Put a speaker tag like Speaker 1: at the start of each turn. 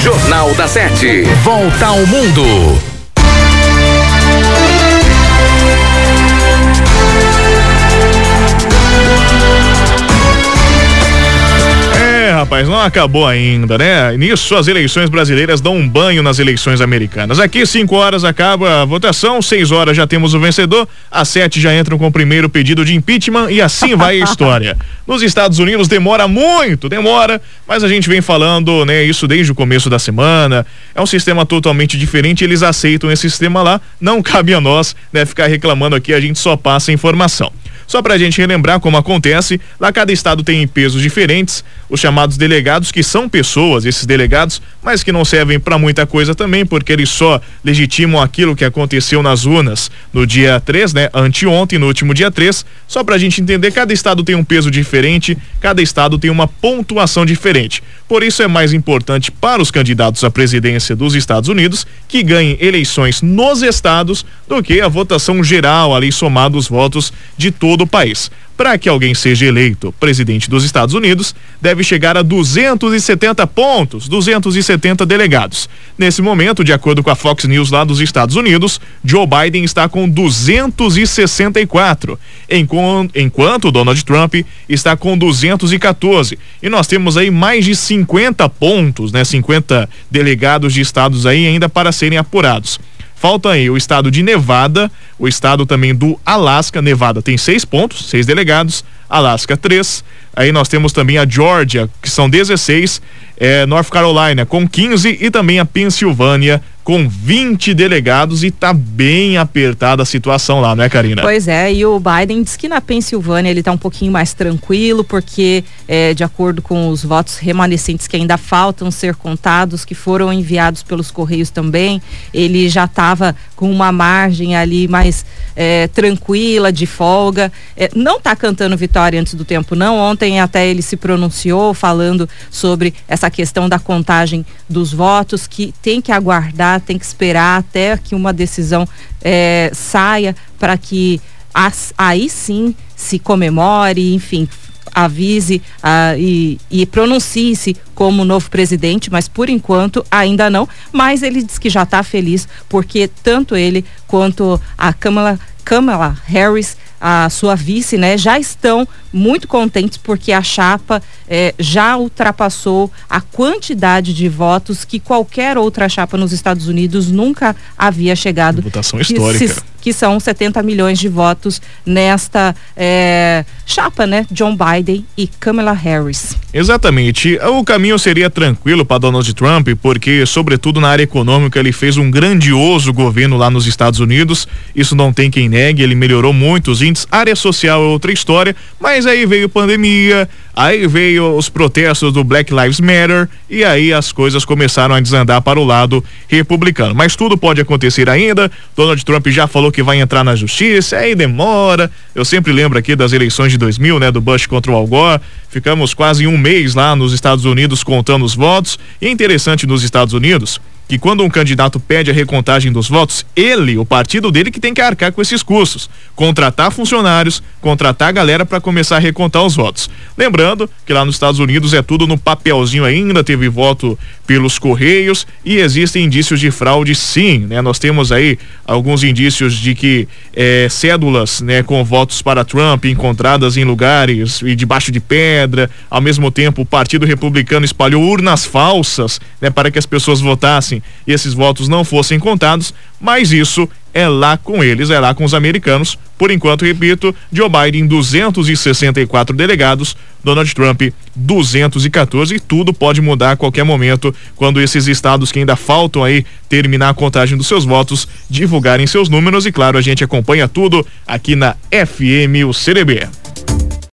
Speaker 1: Jornal da 7.
Speaker 2: Volta ao mundo.
Speaker 3: Rapaz, não acabou ainda, né? Nisso, as eleições brasileiras dão um banho nas eleições americanas. Aqui, 5 horas acaba a votação, 6 horas já temos o vencedor, às 7 já entram com o primeiro pedido de impeachment e assim vai a história. Nos Estados Unidos demora, mas a gente vem falando, né, isso desde o começo da semana. É um sistema totalmente diferente, eles aceitam esse sistema lá, não cabe a nós, né, ficar reclamando aqui, a gente só passa a informação. Só pra gente relembrar como acontece, lá cada estado tem pesos diferentes, os chamados delegados, que são pessoas, esses delegados, mas que não servem pra muita coisa também, porque eles só legitimam aquilo que aconteceu nas urnas no dia 3, né? Anteontem, no último dia 3, só pra gente entender, cada estado tem um peso diferente, cada estado tem uma pontuação diferente. Por isso é mais importante para os candidatos à presidência dos Estados Unidos que ganhem eleições nos estados do que a votação geral, ali somado os votos de todo o país. Para que alguém seja eleito presidente dos Estados Unidos, deve chegar a 270 pontos, 270 delegados. Nesse momento, de acordo com a Fox News lá dos Estados Unidos, Joe Biden está com 264, enquanto Donald Trump está com 214. E nós temos aí mais de 50 pontos, né? 50 delegados de estados aí ainda para serem apurados. Falta aí o estado de Nevada, o estado também do Alasca. Nevada tem 6 pontos, 6 delegados, Alasca 3. Aí nós temos também a Georgia, que são 16, North Carolina com 15 e também a Pensilvânia com 20 delegados, e tá bem apertada a situação lá, não é, Karina?
Speaker 4: Pois é, e o Biden diz que na Pensilvânia ele tá um pouquinho mais tranquilo, porque de acordo com os votos remanescentes que ainda faltam ser contados, que foram enviados pelos Correios também, ele já estava com uma margem ali mais tranquila, de folga, não tá cantando vitória antes do tempo não. Ontem até ele se pronunciou falando sobre essa questão da contagem dos votos, que tem que aguardar, tem que esperar até que uma decisão saia para que aí sim se comemore, enfim, avise e pronuncie-se como novo presidente, mas por enquanto ainda não. Mas ele diz que já está feliz porque tanto ele quanto a Kamala Harris, a sua vice, né, já estão muito contentes porque a chapa já ultrapassou a quantidade de votos que qualquer outra chapa nos Estados Unidos nunca havia chegado.
Speaker 3: Votação histórica.
Speaker 4: Que são 70 milhões de votos nesta chapa, né? John Biden e Kamala Harris.
Speaker 3: Exatamente. O caminho seria tranquilo para Donald Trump, porque, sobretudo na área econômica, ele fez um grandioso governo lá nos Estados Unidos. Isso não tem quem negue, ele melhorou muito os índices. A área social é outra história, mas aí veio pandemia, aí veio os protestos do Black Lives Matter, e aí as coisas começaram a desandar para o lado republicano. Mas tudo pode acontecer ainda. Donald Trump já falou que vai entrar na justiça, aí demora. Eu sempre lembro aqui das eleições de 2000, né, do Bush contra o Al Gore. Ficamos quase um mês lá nos Estados Unidos contando os votos. E é interessante nos Estados Unidos que quando um candidato pede a recontagem dos votos, o partido dele que tem que arcar com esses custos, contratar funcionários, contratar a galera para começar a recontar os votos. Lembrando que lá nos Estados Unidos é tudo no papelzinho ainda, teve voto pelos Correios e existem indícios de fraude, sim, né? Nós temos aí alguns indícios de que cédulas, né, com votos para Trump encontradas em lugares e debaixo de pedra. Ao mesmo tempo, o Partido Republicano espalhou urnas falsas, né, para que as pessoas votassem e esses votos não fossem contados, mas isso é lá com eles, é lá com os americanos. Por enquanto, repito, Joe Biden 264 delegados, Donald Trump 214, e tudo pode mudar a qualquer momento quando esses estados que ainda faltam aí terminar a contagem dos seus votos divulgarem seus números. E claro, a gente acompanha tudo aqui na FM o CDB.